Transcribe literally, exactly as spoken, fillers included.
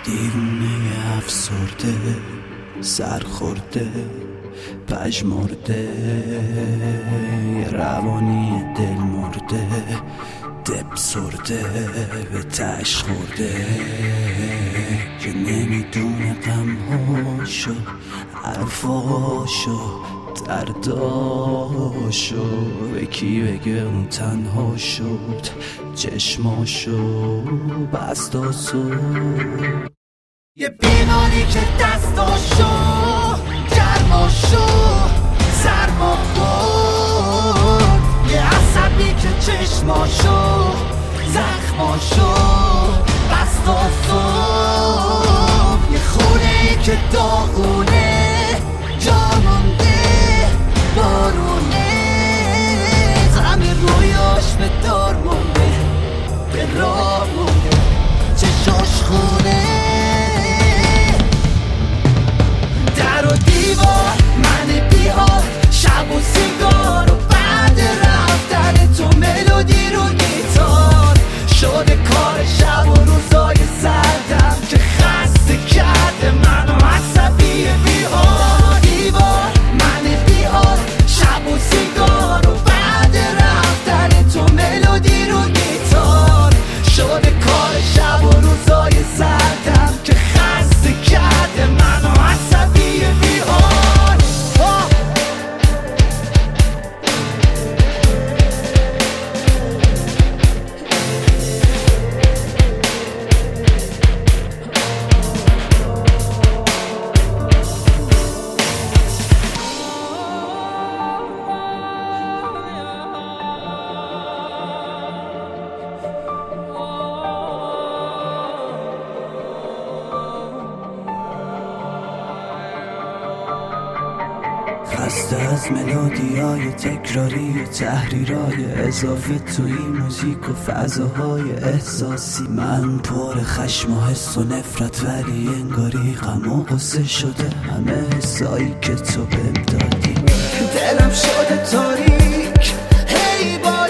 دیرونه افسرده سرخورده پژمرده روانی دل مرده دب سرده به تش خورده که نمیدونه غمهاشو حرفاشو درداشو به کی بگه اون تنها شد چشماشو بستاسو یه بیماری که دستاشو گرماشو سرما برد، یه عصبی که چشماشو زخماشو بستاسو، یه خونه ای که داغونه جامونده بارونه زمین رویاش به دار مونده به راه مونده چشاش خونه در و دیوار من بیار شب و سیگار و بعد رفتن تو ملودی رو گیتار شده کار شب و روزای سردم که خسته کرده منو عصبی بیار دیوار من بیار شب و سیگار و بعد رفتن تو ملودی رو گیتار شده کار شب و روزای سردم که خسته کرده منو عصبی بیار خسته از ملودیای تکراری و تحریرای اضافه توی موزیک و فضاهای احساسی من پر خشم و حس و نفرت ولی انگاری غم و غصه شده همه حسایی که تو بهم دادی دلم شده تاریک هی با